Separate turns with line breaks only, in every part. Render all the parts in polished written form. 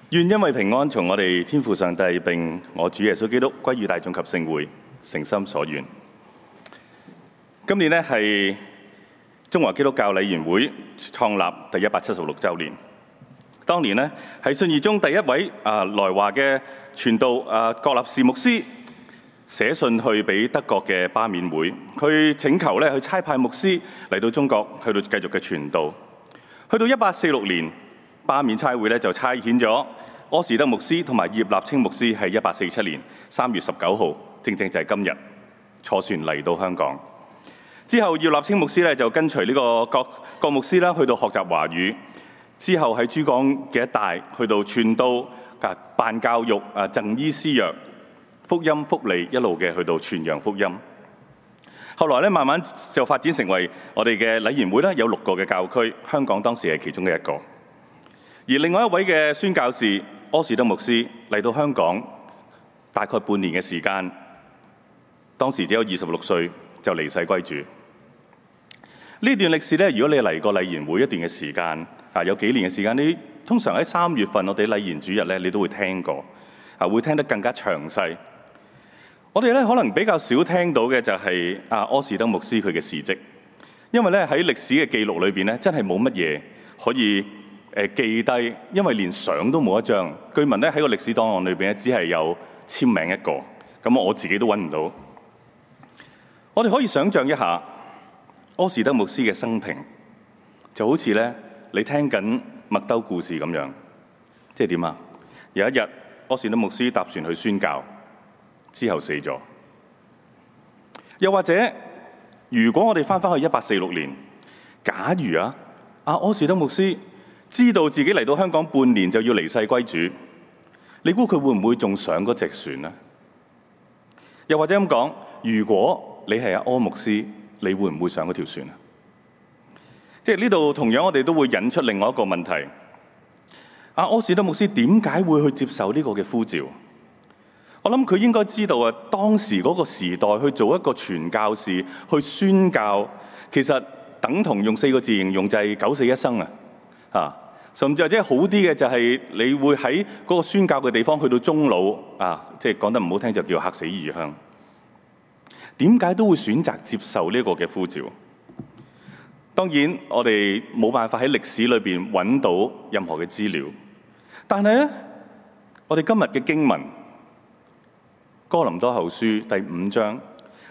願因為平安從我哋天父上帝並我主耶穌基督歸於大眾及聖會，誠心所願。今年呢係中華基督教禮賢會創立第176週年。當年呢係信義宗第一位來華嘅傳道郭立士牧師寫信去俾德國嘅巴緬會，佢請求咧去差派牧師嚟到中國，去到繼續嘅傳道。去到1846年，巴緬差會咧就差遣咗柯士德牧師同埋葉立清牧師，係1847年3月19號，正正就係今日坐船嚟到香港。之後葉立清牧師咧就跟隨呢個郭牧師啦，去到學習華語。之後喺珠江嘅一帶去到傳道、辦教育、贈醫施藥、福音福利，一路嘅去到傳揚福音。後來咧慢慢就發展成為我哋嘅禮賢會啦，有6個嘅教區，香港當時係其中嘅一個。而另外一位嘅宣教士柯士德牧師嚟到香港大概半年嘅時間，當時只有26歲就離世歸主。呢段歷史咧，如果你嚟過禮賢會一段嘅時間，有幾年嘅時間，你通常喺3月份我哋禮賢主日咧，你都會聽過，會聽得更加詳細。我哋咧可能比較少聽到嘅就係柯士德牧師佢嘅事蹟，因為咧喺歷史嘅記錄裏邊咧，真係冇乜嘢可以記低，因為連相都冇一張。據聞咧喺個歷史檔案裏邊咧，只係有簽名一個，咁我自己都揾唔到。我哋可以想像一下柯士德牧師嘅生平，就好似咧你聽緊麥兜故事咁樣，即係點啊？有一日柯士德牧師搭船去宣教，之後死咗。又或者，如果我哋翻去1846年，假如柯士德牧師知道自己嚟到香港半年就要離世歸主，你估佢會唔會仲上嗰隻船呢？又或者咁講，如果你係柯牧師，你會唔會上嗰條船啊？即係呢度同樣我哋都會引出另外一個問題。柯士德牧師點解會去接受呢個嘅呼召？我諗佢應該知道當時嗰個時代去做一個傳教士去宣教，其實等同用4個字形容就係九死一生甚至或者好啲嘅就係你會喺嗰個宣教嘅地方去到終老即係講得唔好聽就叫客死異鄉。點解都會選擇接受呢個嘅呼召？當然我哋冇辦法喺歷史裏邊揾到任何嘅資料，但係咧我哋今日嘅經文哥林多後書第5章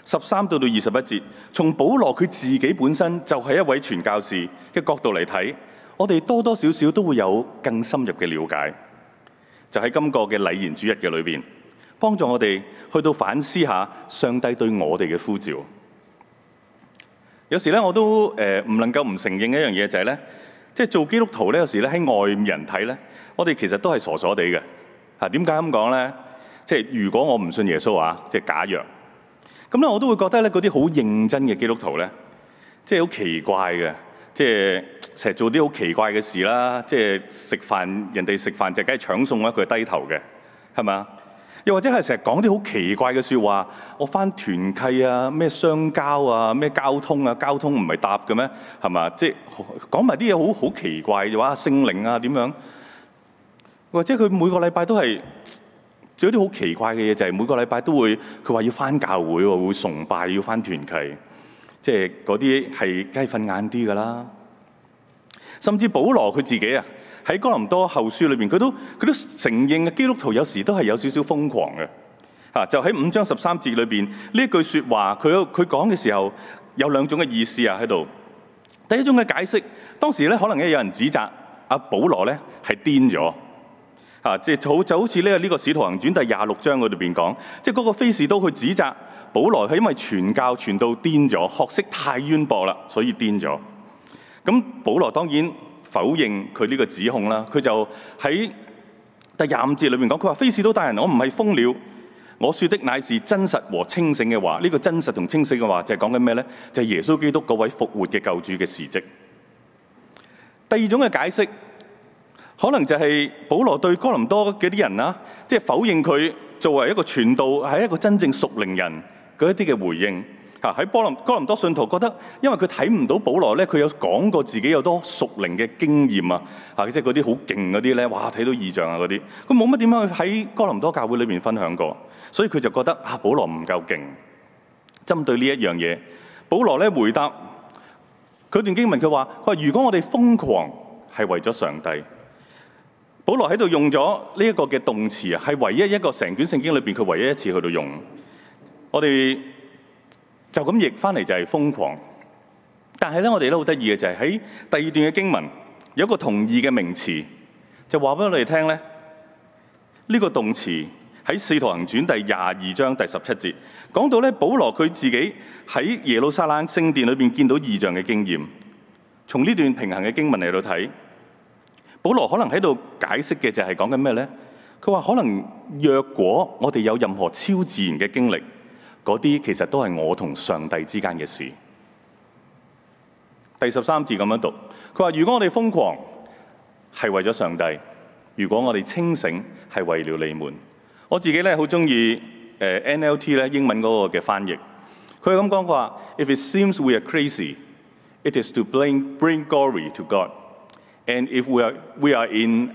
13到21節，從保羅佢自己本身就係一位傳教士嘅角度嚟睇，我哋多多少少都會有更深入嘅了解。就喺今個嘅禮賢主日嘅裏邊，幫助我哋去到反思下上帝對我哋嘅呼召。有時咧我都唔能夠唔承認一樣嘢，就係咧，即係做基督徒咧，有時咧喺外人睇咧，我哋其實都係傻傻地嘅。點解咁講咧？即係如果我唔信耶穌即係假若咁咧，我都會覺得咧嗰啲好認真嘅基督徒咧，即係好奇怪嘅，即係成日做啲好奇怪嘅事啦。即係食飯，人哋食飯就梗係搶餸啦，佢係低頭嘅，係嘛？又或者係成日講啲好奇怪嘅説話，我返團契咩相交咩交通交通唔係搭嘅咩？係嘛？即係講埋啲嘢好奇怪嘅話，聖靈點樣？或者佢每個禮拜都係做啲好奇怪嘅嘢，就係每個禮拜都會佢話要返教會喎，會崇拜，要返團契，即係嗰啲係梗係瞓晏啲㗎啦。甚至保羅佢自己喺哥林多後書裏邊，佢都承認基督徒有時都係有少少瘋狂嘅。就喺5章13節裏邊呢一句説話，佢講嘅時候有2種嘅意思喺度。第一種嘅解釋，當時咧可能有人指責保羅咧係癲咗。即係就好似呢個《使徒行傳》第26章嗰度邊講，即係嗰個非士都去指責保羅係因為傳教傳到癲咗，學識太淵博啦，所以癲咗。咁保羅當然否認佢呢個指控啦，佢就喺第25節裏面講，佢話非士都大人，我唔係瘋了，我說的乃是真實和清醒嘅話。呢個真實同清醒嘅話就係講緊咩呢？就係耶穌基督嗰位復活嘅救主嘅事蹟。第二種嘅解釋，可能就係保羅對哥林多嘅啲人即係否認佢作為一個傳道係一個真正屬靈人嗰一啲嘅回應。 喺哥林多信徒覺得，因為佢睇唔到保羅咧，佢有講過自己有多屬靈嘅經驗啊，即係嗰啲好勁嗰啲咧，哇睇到異象啊嗰啲，佢冇乜點樣去喺哥林多教會裏邊分享過，所以佢就覺得保羅唔夠勁。針對呢一樣嘢，保羅咧回答佢段經文，佢話如果我哋瘋狂係為咗上帝。保羅喺度用咗呢一個嘅動詞啊，係唯一一個成卷聖經裏邊佢唯一一次去到用。我哋就咁譯翻嚟就係瘋狂，但係咧我哋都好得意嘅就係喺第二段嘅經文有一個同義嘅名詞，就話俾我哋聽咧，呢個動詞喺《使徒行傳》第22章第17節講到咧，保羅佢自己喺耶路撒冷聖殿裏邊見到異象嘅經驗。從呢段平行嘅經文嚟到睇，保羅可能喺度解釋嘅就係講緊咩咧？佢話可能若果我哋有任何超自然嘅經歷，嗰啲其實都係我同上帝之間嘅事。第13節咁樣讀，佢話如果我哋瘋狂係為咗上帝，如果我哋清醒係為了你們。我自己咧好中意NLT 咧英文嗰個嘅翻譯，佢係咁講，佢話 If it seems we are crazy, it is to bring glory to God. And if we are in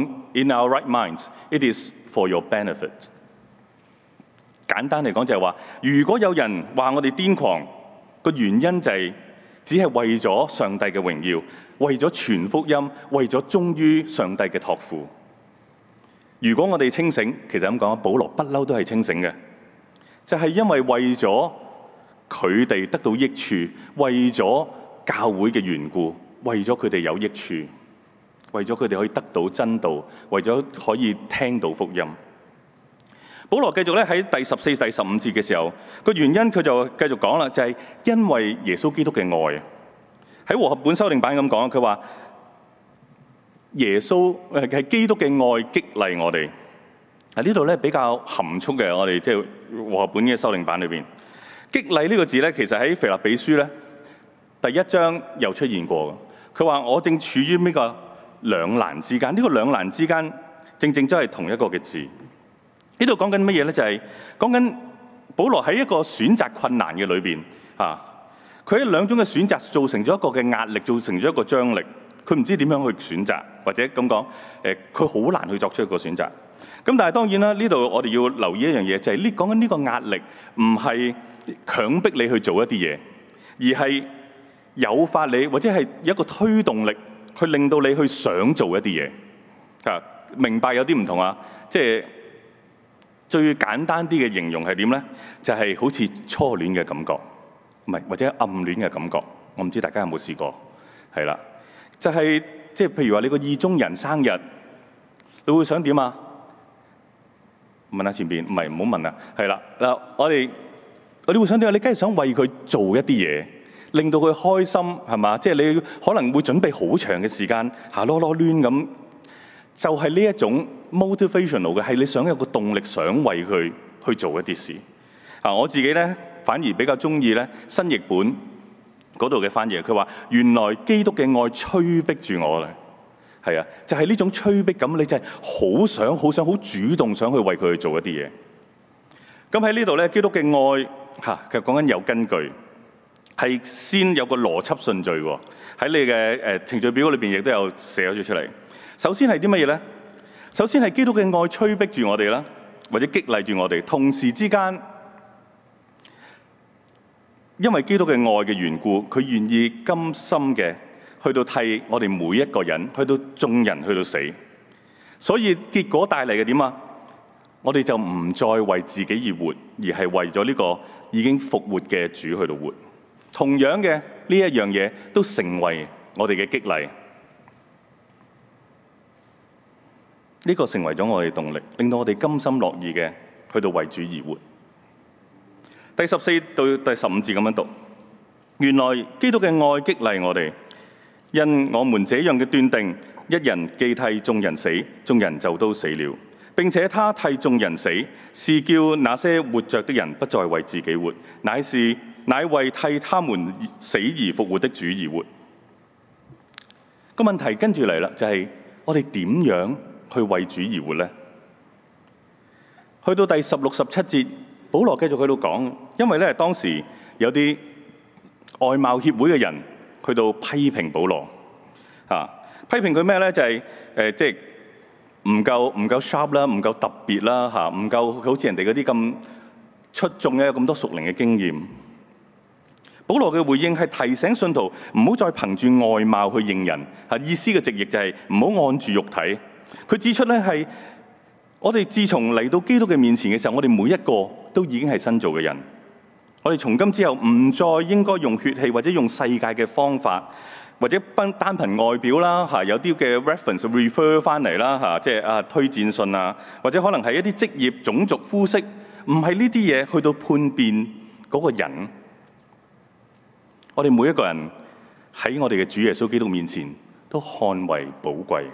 our right minds, it is for your benefit. 簡單嚟講就係話，如果有人話我哋癲狂，個原因就係只係為咗上帝嘅榮耀，為咗傳福音，為咗忠於上帝嘅託付。如果我哋清醒，其實咁講，保羅不嬲都係清醒嘅，就係因為為咗佢哋得到益處，為咗教會嘅緣故，為咗佢哋有益處，為咗佢哋可以得到真道，為咗可以聽到福音。保羅繼續咧喺第14、第15節嘅時候，個原因佢就繼續講啦，就係因為耶穌基督嘅愛。喺和合本修訂版咁講，佢話耶穌係基督嘅愛激勵我哋。呢度咧比較含蓄嘅，我哋即係和合本嘅修訂版裏邊，激勵呢個字咧，其實喺腓立比書咧第1章又出現過。佢話我正處於呢個兩難之間，呢個兩難之間正正真係同一個嘅字。呢度講緊乜嘢咧？就係講緊保羅喺一個選擇困難嘅裏邊佢喺兩種嘅選擇造成咗一個嘅壓力，造成咗一個張力。佢唔知點樣去選擇，或者咁講佢好難去作出一個選擇。咁但係當然啦，呢度我哋要留意一樣嘢，就係講緊呢個壓力唔係強迫你去做一啲嘢，而係誘發你，或者係一個推動力去令到你去想做一啲嘢。明白有啲唔同啊，即係最簡單啲嘅形容係點咧？就係好似初戀嘅感覺，唔係或者暗戀嘅感覺。我唔知大家有冇試過，係啦，就係即係譬如話你個意中人生日，你會想點啊？問下前邊，唔係唔好問啦，係啦嗱，我哋會想點啊？你梗係想為佢做一啲嘢，令到佢開心，係嘛？即係你可能會準備好長嘅時間，囉囉攣咁，就係呢一種 motivational 嘅，係你想有個動力，想為佢去做一啲事。我自己咧反而比較中意咧新譯本嗰度嘅翻譯，佢話原來基督嘅愛催逼住我啦。係啊，就係呢種催逼感，你就係好想、好想、好主動想去為佢去做一啲嘢。咁喺呢度咧，基督嘅愛其實講緊有根據，係先有個邏輯順序喎。喺你嘅程序表裏邊亦都有寫咗出嚟。首先係啲乜嘢咧？首先係基督嘅愛催逼住我哋啦，或者激勵住我哋。同時之間，因為基督嘅愛嘅緣故，佢願意甘心嘅去到替我哋每一個人，去到眾人去到死，所以結果帶嚟嘅點啊？我哋就唔再為自己而活，而係為咗呢個已經復活嘅主去到活。同樣嘅呢一樣嘢都成為我哋嘅激勵，呢個成為咗我哋動力，令到我哋甘心樂意嘅去到為主而活。第14到第15節咁樣讀，原來基督嘅愛激勵我哋。因我們這樣嘅斷定，一人既替眾人死，眾人就都死了。並且他替眾人死，是叫那些活着的人不再為自己活，乃為替他們死而復活的主而活。個問題跟住嚟啦，就係我哋點樣去為主而活呢？去到第16、17節，保羅繼續喺度講，因為咧當時有啲外貌協會嘅人去到批評保羅批評佢咩咧？就係即係唔夠 sharp 啦，唔夠特別啦唔夠好似人哋嗰啲咁出眾嘅咁多屬靈嘅經驗。保羅嘅回應係提醒信徒唔好再憑住外貌去認人意思嘅直譯就係唔好按住肉體。佢指出咧係我哋自從嚟到基督嘅面前嘅時候，我哋每一個都已經係新造嘅人。我哋從今之後唔再應該用血氣或者用世界嘅方法，或者單憑外表啦有啲嘅 reference refer 翻嚟啦即係推薦信或者可能係一啲職業、種族、膚色，唔係呢啲嘢去到判別嗰個人。我哋每一個人喺我哋嘅主耶穌基督面前都看為寶貴。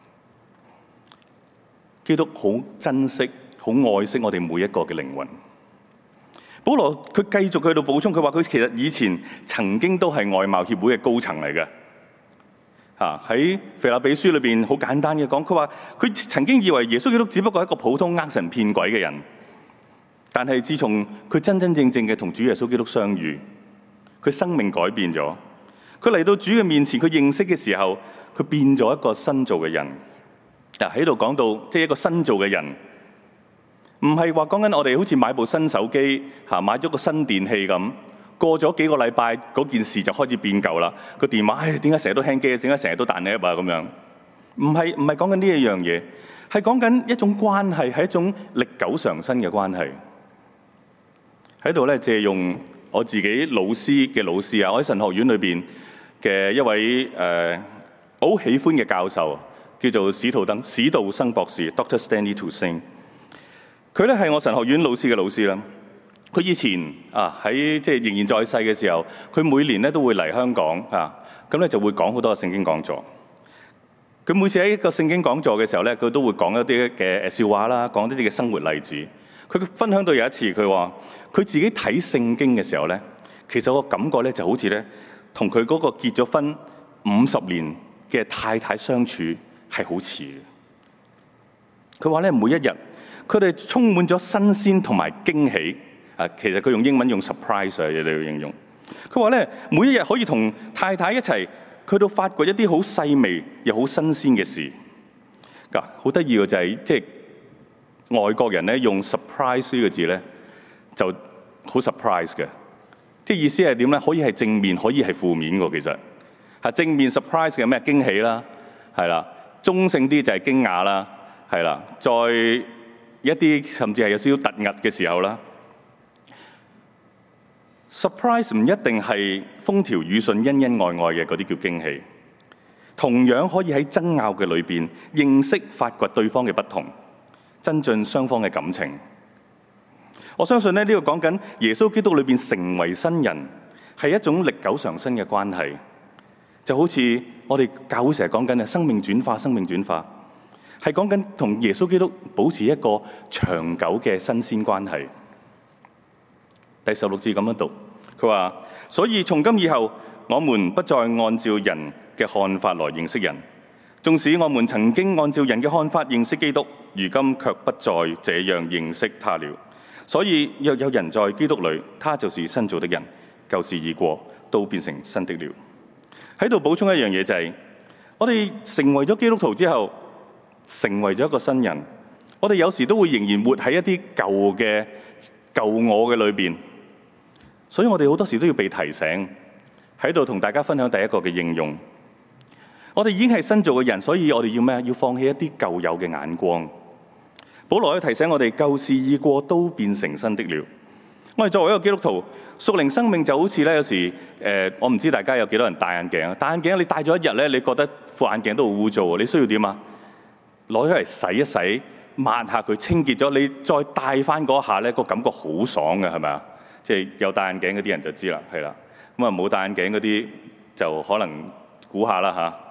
基督好珍惜、好愛惜我哋每一個嘅靈魂。保羅佢繼續去到補充，佢話佢其實以前曾經都係外貌協會嘅高層嚟嘅。喺腓立比書裏邊好簡單嘅講，佢話佢曾經以為耶穌基督只不過係一個普通呃神騙鬼嘅人，但係自從佢真真正正嘅同主耶穌基督相遇，佢生命改變咗。佢嚟到主嘅面前，佢認識嘅時候，佢變咗一個新造嘅人。喺度講到即係一個新造嘅人，唔係話講緊我哋好似買部新手機買咗個新電器咁，過咗幾個禮拜嗰件事就開始變舊啦。個電話點解成日都輕機？點解成日都彈 app 咁樣？唔係講緊呢一樣嘢，係講緊一種關係，係一種歷久常新嘅關係。喺度咧借用我自己老師嘅老師我喺神學院裏邊嘅一位好喜歡嘅教授，叫做史道生博士 Dr. Stanley Toussaint。佢咧係我神學院老師嘅老師啦。佢以前喺即係仍然在世嘅時候，佢每年咧都會嚟香港咁咧就會講好多嘅聖經講座。佢每次喺一個聖經講座嘅時候咧，佢都會講一啲嘅笑話啦，講一啲嘅生活例子。佢分享到有一次，佢話佢自己睇聖經嘅時候咧，其實個感覺咧就好似咧同佢嗰個結咗婚50年嘅太太相處係好似嘅。佢話咧每一日佢哋充滿咗新鮮同埋驚喜。其實佢用英文用 surprise 嚟到形容。佢話咧每一日可以同太太一齊去到發掘一啲好細微又好新鮮嘅事。好得意嘅就係即係外國人咧用 surprise 呢個字咧就好 surprise 嘅，即係意思係點咧？可以係正面，可以係負面嘅。其實正面 surprise 嘅咩驚喜啦，係啦，中性啲就係驚訝啦，係啦，再一啲甚至係有少少突兀嘅時候啦。surprise 唔一定係風調雨順、恩恩愛愛嘅嗰啲叫驚喜，同樣可以喺爭拗嘅裏邊認識、發掘對方嘅不同，增進雙方嘅感情。我相信咧呢個講緊耶穌基督裏邊成為新人，係一種歷久常新嘅關係，就好似我哋教會成日講緊嘅生命轉化，生命轉化係講緊同耶穌基督保持一個長久嘅新鮮關係。第16節咁樣讀，佢話：所以從今以後，我們不再按照人嘅看法來認識人。縱使我們曾經按照人嘅看法認識基督，如今卻不再這樣認識他了。所以若有人在基督裏，他就是新造的人，舊事已過，都變成新的了。喺度補充一樣嘢就係，我哋成為咗基督徒之後，成為咗一個新人，我哋有時都會仍然活喺一啲舊我嘅裏邊。所以我哋好多時都要被提醒，喺度同大家分享第一個嘅應用。我哋已經係新造嘅人，所以我哋要咩？要放棄一啲舊有嘅眼光。保羅要提醒我哋，舊事已過，都變成新的了。我哋作為一個基督徒，屬靈生命就好似咧，有時我唔知大家有幾多人戴眼鏡。戴眼鏡你戴咗一日咧，你覺得副眼鏡都好污糟，你需要點啊？攞咗嚟洗一洗，抹下佢，清潔咗，你再戴翻嗰下咧，個感覺好爽嘅，係咪啊？即係有戴眼鏡嗰啲人就知啦，係啦。咁啊冇戴眼鏡嗰啲就可能估下啦嚇。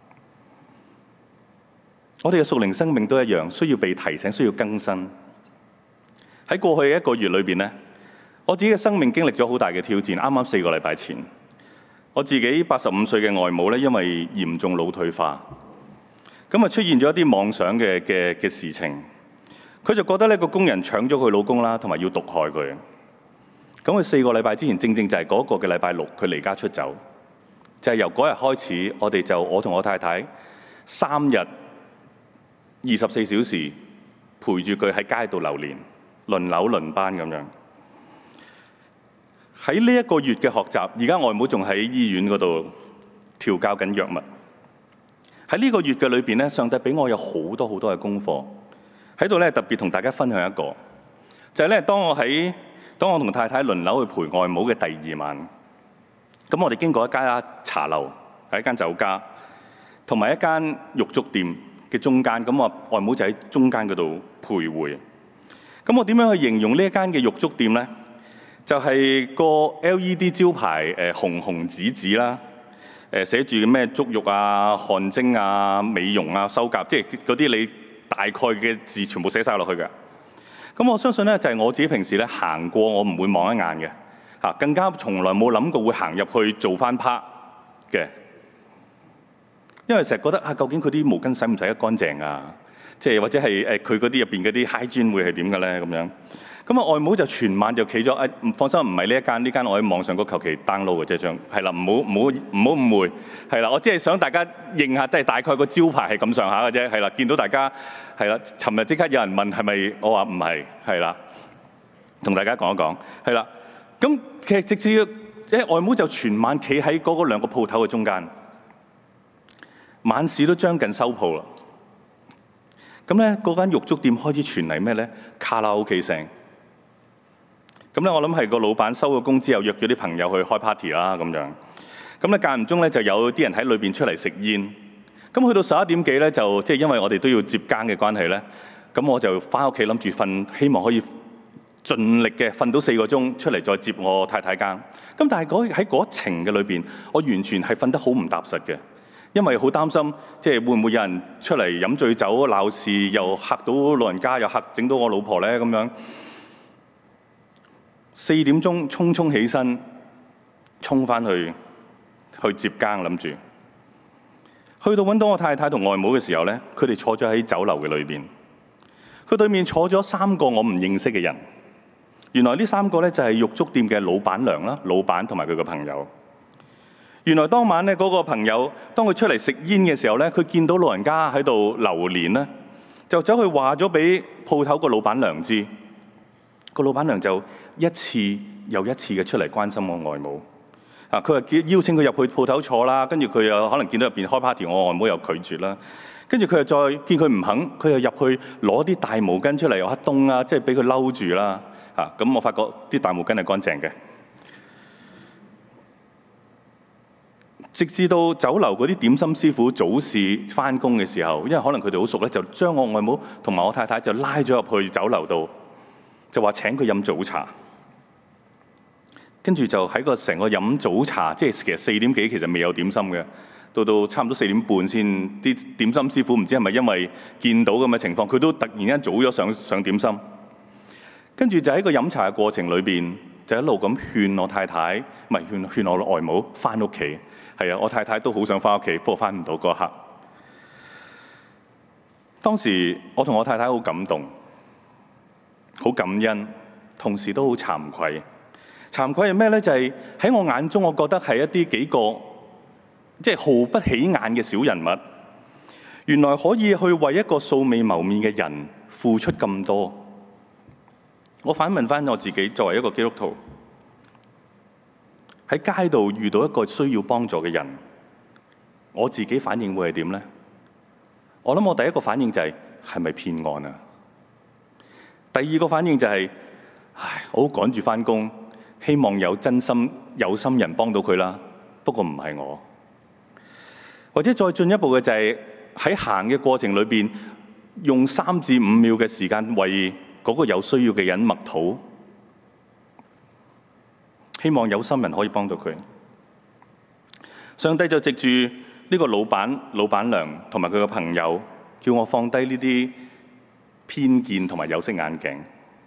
我哋嘅屬靈生命都一樣，需要被提醒，需要更新。喺過去1個月裏邊咧，我自己嘅生命經歷咗好大嘅挑戰。啱啱4個禮拜前，我自己85歲嘅外母咧，因為嚴重腦退化，咁啊出現咗一啲妄想嘅事情。佢就覺得呢個工人搶咗佢老公啦，同埋要毒害佢。 咁佢4個禮拜之前，正正就係嗰個嘅禮拜六，佢離家出走，就係由嗰日開始，我同我太太3日24小時陪住佢喺街度流連，輪流輪班咁樣。喺呢1個月嘅學習，而家外母仲喺醫院嗰度調教緊藥物。喺呢個月嘅裏邊咧，上帝俾我有好多好多嘅功課喺度咧，特別同大家分享一個，就係咧，當我同太太輪流去陪外母嘅第2晚，咁我哋經過一間茶樓，係一間酒家，同埋一間玉竹店嘅中間，咁我外母就喺中間嗰度徘徊。咁我點樣去形容呢一間嘅玉竹店咧？就係個 LED 招牌紅紅紫紫啦，寫住咩足浴啊、汗蒸啊、美容啊、修甲，即係嗰啲你大概嘅字全部寫晒落去嘅。咁我相信咧，就係我自己平時咧行過，我唔會望一眼嘅嚇，更加從來冇諗過會行入去做翻 part 嘅，因為成日覺得究竟佢啲毛巾洗唔洗得乾淨啊？即係或者係佢嗰啲入邊嗰啲 hygiene 會係點嘅咧？咁樣。咁外母就全晚就企咗，唔放心，唔係呢間我喺網上嗰求其 download 嘅啫，係啦，唔好誤會，係啦，我只係想大家認下，即係大概個招牌係咁上下嘅啫，係啦，見到大家係啦，尋日即刻有人問係咪，我話唔係，係啦，同大家講一講，係啦，咁其實直至外母就全晚企喺嗰2個鋪頭嘅中間，晚市都將近收鋪啦，咁咧嗰間玉竹店開始傳嚟咩咧？卡拉 OK 聲。咁咧，我諗係個老闆收咗工之後，約咗啲朋友去開 party 啦，咁樣。咁咧間唔中咧就有啲人喺裏邊出嚟食煙。咁去到11點幾咧，就即係因為我哋都要接更嘅關係咧，咁我就翻屋企諗住瞓，希望可以盡力嘅瞓到4個鐘出嚟再接我太太更。咁但係喺嗰程嘅裏邊，我完全係瞓得好唔踏實嘅，因為好擔心即係會唔會有人出嚟飲醉酒鬧事，又嚇到老人家，又嚇整到我老婆咧咁樣。4點鐘匆匆起身，衝翻去接更，諗住去到揾到我太太同外母嘅時候咧，佢哋坐咗喺酒樓嘅裏邊。佢對面坐咗3個我唔認識嘅人。原來呢3個咧就係玉竹店嘅老闆娘啦，老闆同埋佢嘅朋友。原來當晚咧嗰個朋友，當佢出嚟食煙嘅時候咧，佢見到老人家喺度流連咧，就走去話咗俾鋪頭個老闆娘知。個老闆娘就一次又一次嘅出嚟關心我外母。佢話邀請佢入去鋪頭坐啦，跟住佢又可能見到入邊開 party，我外母又拒絕啦。跟住佢又再見佢唔肯，佢又入去攞啲大毛巾出嚟，又凍啊，即係俾佢嬲住啦。咁我發覺啲大毛巾係乾淨嘅。直至到酒樓嗰啲點心師傅早市翻工嘅時候，因為可能佢哋好熟咧，就將我外母同埋我太太就拉咗入去酒樓度。就話請佢飲早茶，跟住就喺個成個飲早茶，即係其實4點幾其實未有點心嘅，到差唔多4點半先，啲點心師傅唔知係咪因為見到咁嘅情況，佢都突然間早咗上點心，跟住就喺個飲茶嘅過程裏邊，就一路咁勸我太太，唔係勸我外母翻屋企。係啊，我太太都好想翻屋企，不過翻唔到嗰刻。當時我同我太太好感動。好感恩，同時都好慚愧。慚愧係咩咧？就係喺我眼中，我覺得係一啲幾個即係毫不起眼嘅小人物，原來可以去為一個素未謀面嘅人付出咁多。我反問翻我自己，作為一個基督徒，喺街度遇到一個需要幫助嘅人，我自己反應會係點咧？我諗我第一個反應就係咪騙案啊？第二個反應就係，我好趕住翻工，希望有真心有心人幫到佢啦。不過唔係我，或者再進一步嘅就係喺行嘅過程裏邊，用3至5秒嘅時間為嗰個有需要嘅人默禱，希望有心人可以幫到佢。上帝就藉住呢個老闆娘同埋佢嘅朋友，叫我放低呢啲偏見同埋有色眼鏡。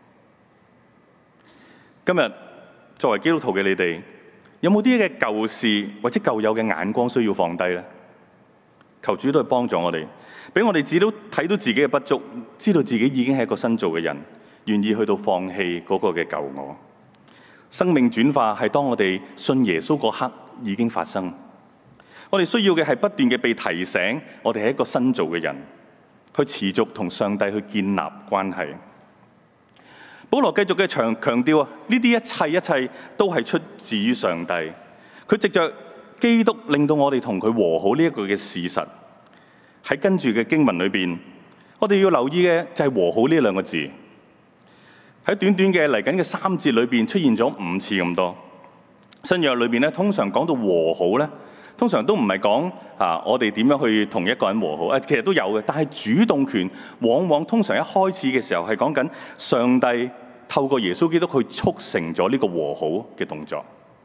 今日作為基督徒嘅你哋，有冇啲嘅舊事或者舊有嘅眼光需要放低呢？求主都去幫助我哋，俾我哋自己都睇到自己嘅不足，知道自己已經係一個新造嘅人，願意去到放棄嗰個嘅舊我。 生命轉化係當我哋信耶穌嗰刻已經發生。我哋需要嘅係不斷嘅被提醒，我哋係一個新造嘅人，去持續同上帝去建立關係。保羅繼續嘅強調啊，呢啲一切都係出自於上帝。佢藉着基督令到我哋同佢和好呢一個嘅事實。喺跟住嘅經文裏邊，我哋要留意嘅就係和好呢兩個字。喺短短嘅嚟緊嘅3節裏邊出現咗5次咁多。新約裏邊咧，通常講到和好咧，通常都唔係講我哋點樣去同一個人和好，其實都有嘅，但係主動權往往通常一開始嘅時候係講緊上帝透過耶穌基督去促成咗呢個和好嘅動作。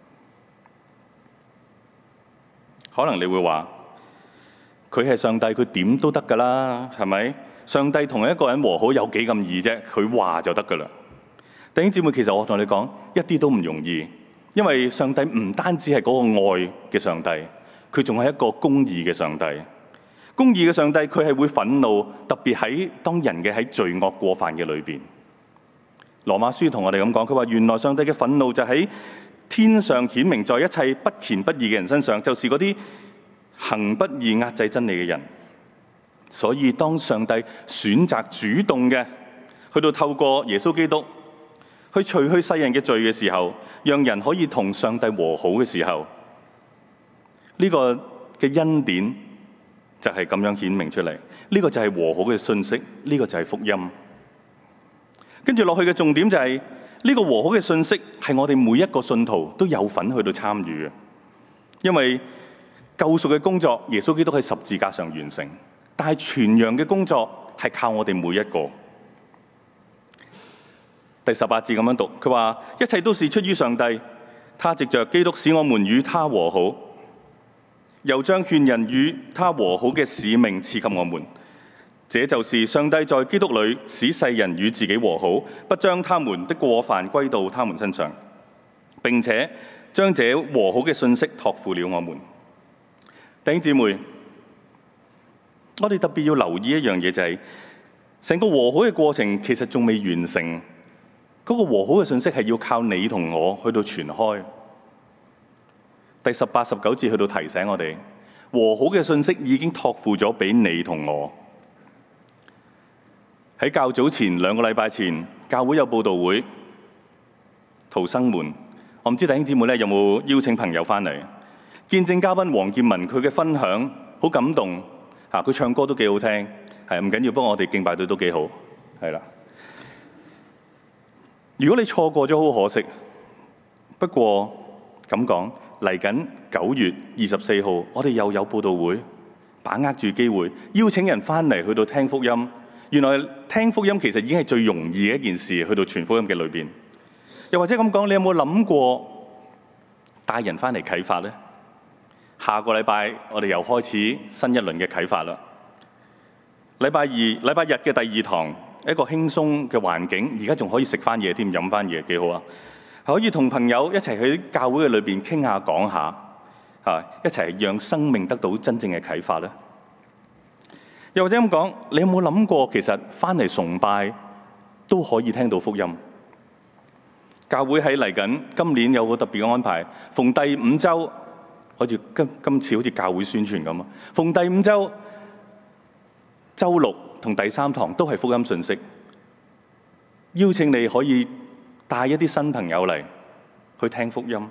可能你會話佢係上帝，佢點都得㗎啦，係咪？上帝同一個人和好有幾咁易啫？佢話就得㗎啦。弟兄姊妹，其實我同你講，一啲都唔容易，因為上帝唔單止係嗰個愛嘅上帝，佢仲係一個公義嘅上帝。公義嘅上帝，佢係會憤怒，特別喺當人嘅喺罪惡過犯嘅裏邊。羅馬書同我哋咁講，佢話原來上帝嘅憤怒就喺天上顯明在一切不虔不義嘅人身上，就是嗰啲行不義壓制真理嘅人。所以當上帝選擇主動嘅去到透過耶穌基督去除去世人嘅罪嘅時候，讓人可以同上帝和好嘅時候，呢個嘅恩典就係咁樣顯明出嚟。呢個就係和好嘅信息，呢個就係福音。跟住落去嘅重點就係呢個和好嘅信息係我哋每一個信徒都有份去到參與嘅，因為救贖嘅工作耶穌基督喺十字架上完成，但係傳揚嘅工作係靠我哋每一個。第18節咁樣讀，佢話一切都是出於上帝，他藉着基督使我們與他和好，又將勸人與他和好嘅使命賜給我們。這就是上帝在基督裏使世人與自己和好，不將他們的過犯歸到他們身上，並且將這和好嘅信息託付了我們。弟兄姊妹，我哋特別要留意一樣嘢，就係成個和好嘅過程其實仲未完成。嗰個和好嘅信息係要靠你同我去到傳開。第18、19節去到提醒我哋，和好嘅信息已經託付咗俾你同我。喺較早前2個禮拜前，教會有佈道會，逃生門。我唔知弟兄姊妹咧有冇邀請朋友翻嚟？見證嘉賓黃建文佢嘅分享好感動，佢唱歌都幾好聽，係唔緊要，不過我哋敬拜隊都幾好，係啦。如果你錯過咗，好可惜。不過咁講，嚟緊9月24號，我哋又有佈道會，把握住機會，邀請人翻嚟去到聽福音。原來聽福音其實已經係最容易嘅一件事，去到傳福音嘅裏邊。又或者咁講，你有冇諗過帶人翻嚟啟發呢？下個禮拜我哋又開始新一輪嘅啟發啦。禮拜日嘅第2堂，一個輕鬆嘅環境，而家仲可以食翻嘢添，飲翻嘢，幾好啊！可以同朋友一齊喺教會嘅裏邊傾下講下，一齊讓生命得到真正嘅啟發咧。又或者咁講，你有冇諗過其實翻嚟崇拜都可以聽到福音？教會喺嚟緊今年有個特別嘅安排，逢第5週，好似今次好似教會宣傳咁啊，逢第5週週六同第3堂都係福音信息，邀請你可以帶一啲新朋友嚟去聽福音。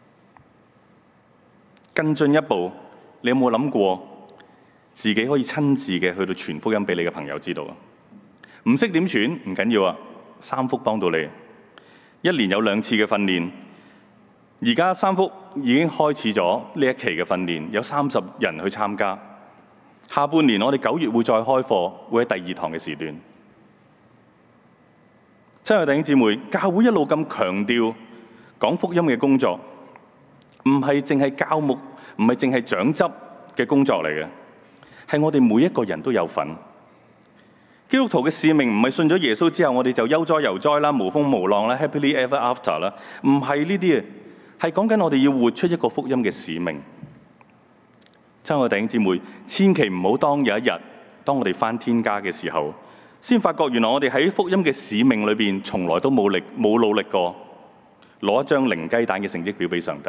更進一步，你有冇諗過自己可以親自嘅去到傳福音俾你嘅朋友知道啊？唔識點傳唔緊要啊，3福幫到你。1年有2次嘅訓練，而家3福已經開始咗呢一期嘅訓練，有30人去參加。下半年我哋9月會再開課，會喺第2堂嘅時段。親愛弟兄姊妹，教會一路咁強調講福音嘅工作，唔係淨係教牧，唔係淨係長執嘅工作嚟嘅，係我哋每一個人都有份。基督徒嘅使命唔係信咗耶穌之後，我哋就悠哉悠哉啦，無風無浪啦 ，happily ever after 啦，唔係呢啲啊，係講緊我哋要活出一個福音嘅使命。親愛弟兄姊妹，千祈唔好當有一日，當我哋返天家嘅時候，先發覺原來我哋喺福音嘅使命裏邊，從來都冇努力過， 攞一張零雞蛋嘅成績表俾上帝。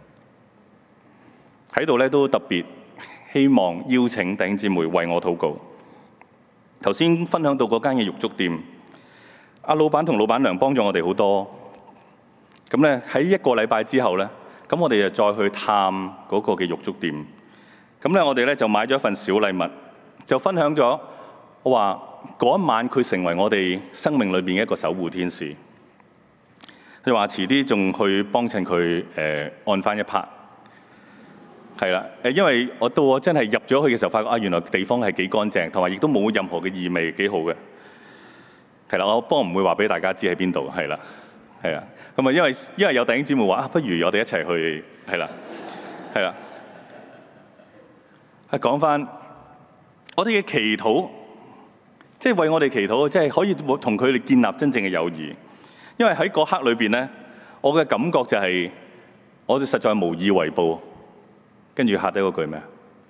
喺度咧都特別希望邀請弟兄姊妹為我禱告。頭先分享到嗰間嘅獄粥店，阿老闆同老闆娘幫咗我哋好多。咁咧喺一個禮拜之後咧，咁我哋就再去探嗰個嘅獄粥店。咁咧我哋咧就買咗一份小禮物，就分享咗。我話嗰一晚佢成為我哋生命裏邊嘅一個守護天使。佢話遲啲仲去幫襯佢按翻一 part。係啦，因為我真係入咗去嘅時候，發覺原來地方係幾乾淨，同埋亦都冇任何嘅異味，幾好嘅。係啦，我不過唔會話俾大家知喺邊度。係啦，係啊。咁啊，因為有弟兄姊妹話不如我哋一齊去。係啦，係啦。講翻我哋嘅祈禱，即係為我哋祈禱，即係可以同佢哋建立真正嘅友誼。因為喺嗰刻裏邊咧，我嘅感覺就係我哋實在無以為報。跟住下低嗰句咩？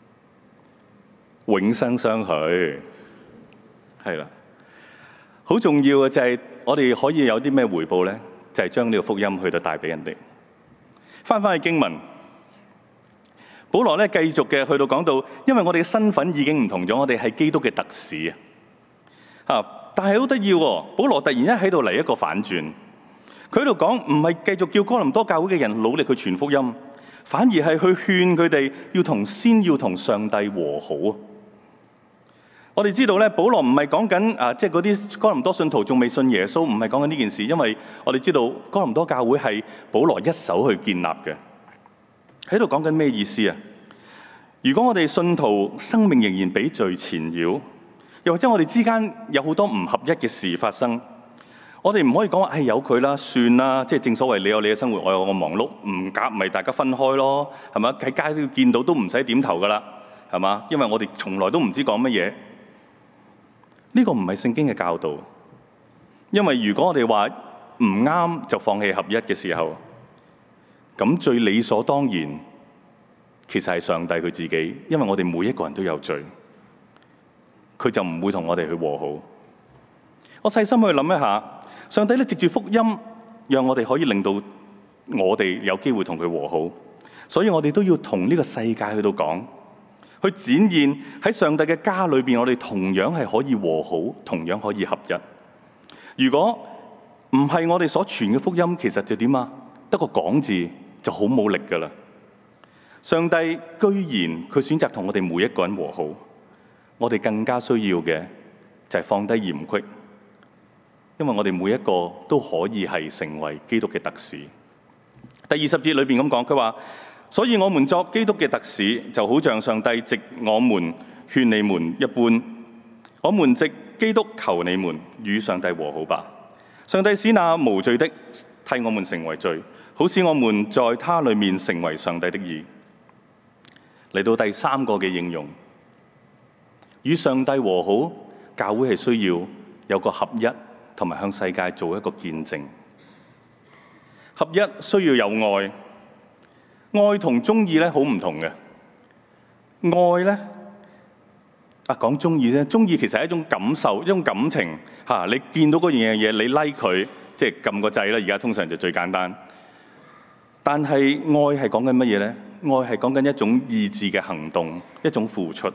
永生相許，係啦，好重要嘅就係我哋可以有啲咩回報咧？就係將呢個福音去到帶俾人哋。翻去經文，保羅咧繼續嘅去到講到，因為我哋嘅身份已經唔同咗，我哋係基督嘅特使啊！但係好得意喎，保羅突然間喺度嚟一個反轉，佢喺度講唔係繼續叫哥林多教會嘅人努力去傳福音。反而係去勸佢哋先要同上帝和好。我哋知道咧，保羅唔係講緊即係嗰啲哥林多信徒仲未信耶穌，唔係講緊呢件事，因為我哋知道哥林多教會係保羅一手去建立嘅。喺度講緊咩意思啊？如果我哋信徒生命仍然俾罪纏繞，又或者我哋之間有好多唔合一嘅事發生，我哋唔可以講話，由佢啦，算啦，即係正所謂你有你嘅生活，我有我嘅忙碌，唔夾咪大家分開咯，係嘛？喺街都見到都唔使點頭噶啦，係嘛？因為我哋從來都唔知講乜嘢。呢個唔係聖經嘅教導，因為如果我哋話唔啱就放棄合一嘅時候，咁最理所當然，其實係上帝佢自己，因為我哋每一個人都有罪，佢就唔會同我哋去和好。我細心去諗一下。上帝咧藉住福音，讓我哋可以令到我哋有機會同佢和好，所以我哋都要同呢個世界去到講，去展現喺上帝嘅家裏邊，我哋同樣係可以和好，同樣可以合一。如果唔係我哋所傳嘅福音，其實就點啊？得個講字就好冇力噶啦。上帝居然佢選擇同我哋每一個人和好，我哋更加需要嘅就係放低嫌隙。因為我哋每一個都可以係成為基督嘅特使。第20節裏邊咁講，佢話：所以我們作基督嘅特使，就好像上帝藉我們勸你們一般。我們藉基督求你們與上帝和好吧。上帝使那無罪的替我們成為罪，好使我們在他裏面成為上帝的義。嚟到第3個嘅應用，與上帝和好，教會係需要有個合一。同埋向世界做一個見證，合一需要有愛，愛同中意咧好唔同嘅。愛咧講中意啫，中意其實係一種感受，一種感情嚇。你見到嗰樣嘢，你 like 佢，即係撳個掣啦。而家通常就最簡單。但係愛係講緊乜嘢咧？愛係講緊一種意志嘅行動，一種付出。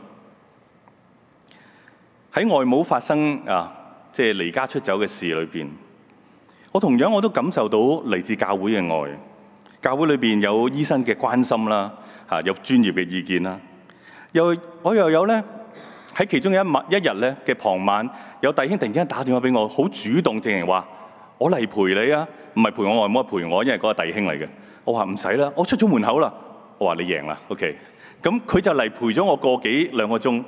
喺外母發生即係離家出走嘅事裏邊，我同樣都感受到嚟自教會嘅愛。教會裏邊有醫生嘅關心啦，有專業嘅意見啦。我又有咧喺其中一日咧嘅傍晚，有弟兄突然之間打電話俾我，好主動，直情話我嚟陪你啊，唔係陪我外母，係陪我，因為嗰個弟兄嚟嘅。我話唔使啦，我出咗門口啦。我話你贏啦 ，OK。咁佢就嚟陪咗我個幾兩個鐘。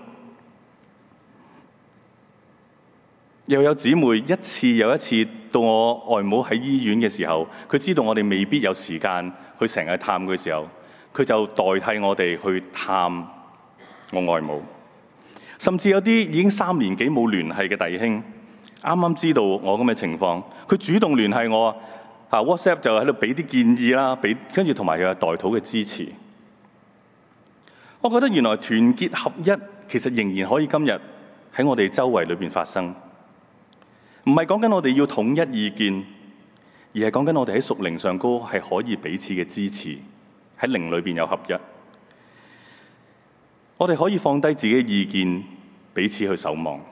又有姊妹一次又一次到我外母喺醫院嘅時候，佢知道我哋未必有時間去成日探佢嘅時候，佢就代替我哋去探我外母。甚至有啲已經3年幾冇聯繫嘅弟兄，啱啱知道我咁嘅情況，佢主動聯繫我，WhatsApp 就喺度俾啲建議啦，跟住同埋有代禱嘅支持。我覺得原來團結合一其實仍然可以今日喺我哋周圍裏邊發生。唔係講緊我哋要統一意見， 而係講緊我哋喺屬靈上高係可以彼此嘅支持，喺靈裏邊有合一。我哋可以放低自己嘅意見，彼此去守望。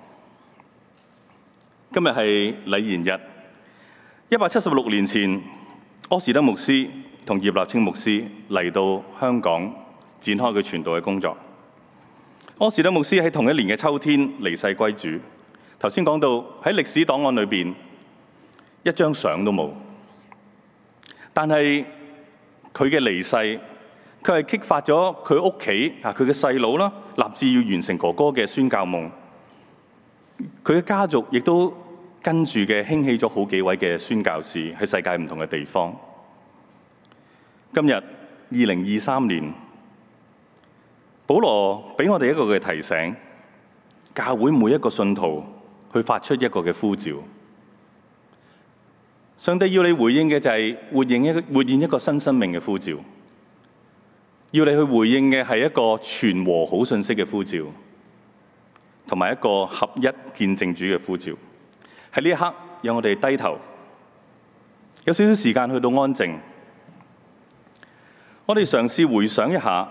今日係禮賢日，176年前，柯士德牧師同葉立清牧師嚟到香港展開佢傳道嘅工作。柯士德牧師喺同一年嘅秋天離世歸主。頭先講到喺歷史檔案裏邊，一張相都冇。但係佢嘅離世，佢係激發咗佢屋企佢嘅細佬啦，立志要完成哥哥嘅宣教夢。佢嘅家族亦都跟住嘅興起咗好幾位嘅宣教士喺世界唔同嘅地方。今日2023年，保羅俾我哋一個嘅提醒，教會每一個信徒去發出一個嘅呼召。上帝要你回應嘅就係活現一個新生命嘅呼召，要你去回應嘅係一個傳和好信息嘅呼召，同埋一個合一見證主嘅呼召。喺呢一刻，讓我哋低頭，有少少時間去到安靜。我哋嘗試回想一下，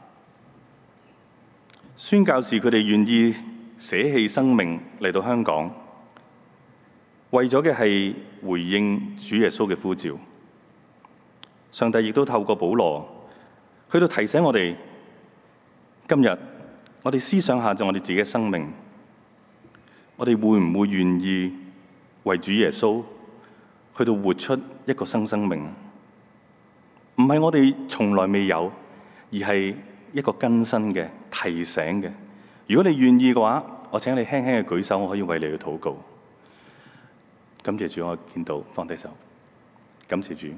宣教士佢哋願意捨棄生命嚟到香港，為咗嘅係回應主耶穌嘅呼召。上帝亦都透過保羅去到提醒我哋，今日我哋思想下就我哋自己嘅生命，我哋會唔會願意為主耶穌去到活出一個新生命？唔係我哋從來未有，而係一個更新嘅提醒嘅。如果你願意嘅話，我請你輕輕嘅舉手，我可以為你去禱告。感謝主，我見到放低手。感謝主。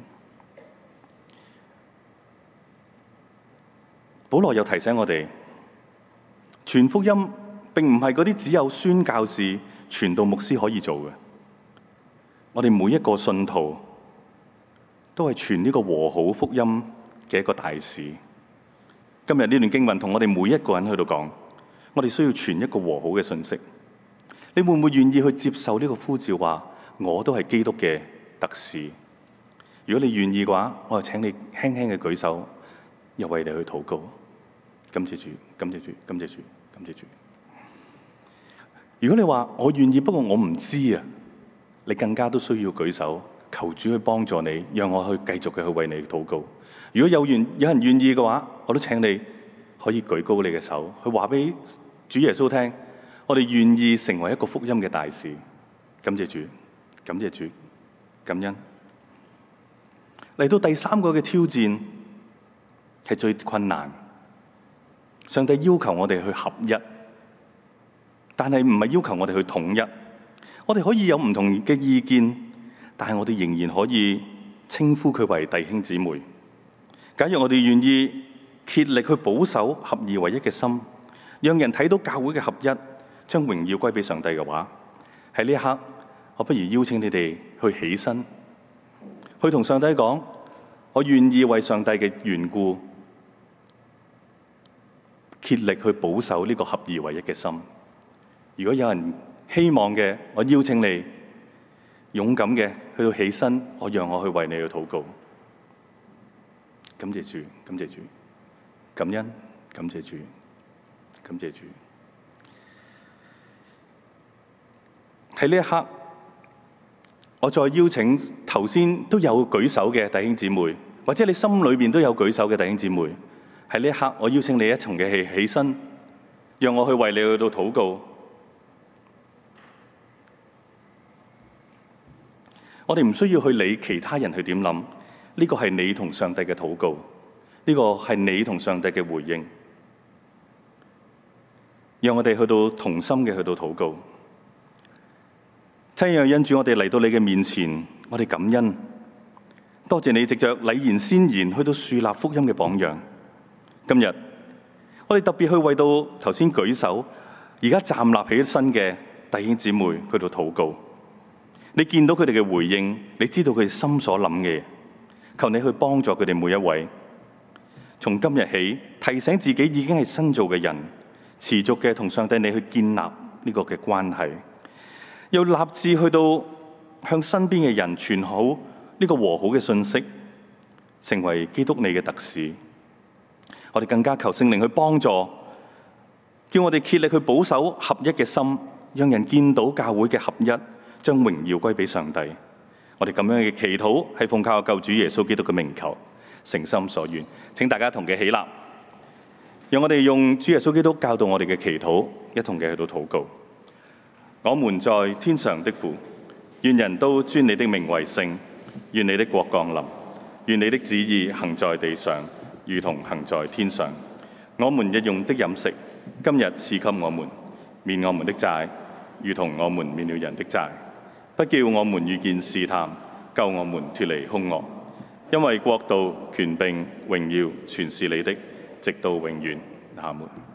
保羅又提醒我哋，傳福音並唔係嗰啲只有宣教士、傳道牧師可以做嘅。我哋每一個信徒都係傳呢個和好福音嘅一個大使。今日呢段經文同我哋每一個人去到講，我哋需要傳一個和好嘅信息。你會唔會願意去接受呢個呼召，話我都係基督嘅特使？如果你願意嘅話，我就請你輕輕嘅舉手，又為你去禱告。感謝主，感謝主，感謝主，感謝主。如果你話我願意，不過我唔知啊，你更加都需要舉手，求主去幫助你，讓我去繼續嘅去為你禱告。如果有人願意嘅話，我都請你可以舉高你嘅手，去話俾主耶穌聽，我哋願意成為一個福音嘅大使。感謝主，感謝主，感恩。嚟到第三個嘅挑戰係最困難，上帝要求我哋去合一，但係唔係要求我哋去統一。我哋可以有唔同嘅意見，但係我哋仍然可以稱呼佢為弟兄姊妹。假如我哋願意竭力去保守合二為一嘅心，讓人睇到教會嘅合一，將榮耀歸俾上帝嘅話，喺呢一刻，我不如邀請你哋去起身，去同上帝講，我願意為上帝嘅緣故，竭力去保守呢個合二為一嘅心。如果有人希望嘅，我邀請你勇敢嘅去到起身，讓我去為你去禱告。感謝主，感謝主，感恩，感謝主，感謝主。喺呢一刻，我再邀請頭先都有舉手嘅弟兄姊妹，或者你心裏邊都有舉手嘅弟兄姊妹，喺呢一刻，我邀請你一同嘅起身，讓我去為你去到禱告。我哋唔需要去理其他人去點諗，呢個係你同上帝嘅禱告，呢個係你同上帝嘅回應。讓我哋去到同心嘅去到禱告。親愛嘅恩主，我哋嚟到你嘅面前，我哋感恩，多謝你藉着禮賢先賢去到樹立福音嘅榜樣。今日我哋特別去為到頭先舉手，而家站立起身嘅弟兄姊妹去到禱告。你見到佢哋嘅回應，你知道佢哋心所諗嘅嘢，求你去幫助佢哋每一位。從今日起，提醒自己已經係新造嘅人，持續嘅同上帝你去建立呢個嘅關係，又立志去到向身邊嘅人傳好呢個和好嘅信息，成為基督你嘅特使。我哋更加求聖靈去幫助，叫我哋竭力去保守合一嘅心，讓人見到教會嘅合一，將榮耀歸俾上帝。我哋咁樣嘅祈禱係奉靠救主耶穌基督嘅名求，誠心所願。請大家同嘅起立，讓我哋用主耶穌基督教導我哋嘅祈禱，一同嘅去到禱告。我們在天上的父，願人都尊你的名為聖，願你的國降臨，願你的旨意行在地上，如同行在天上。我們日用的飲食，今日賜給我們，免我們的債，如同我們免了人的債。不叫我們遇見試探，救我們脫離兇惡。因為國度、權柄、榮耀，全是你的，直到永遠。阿們。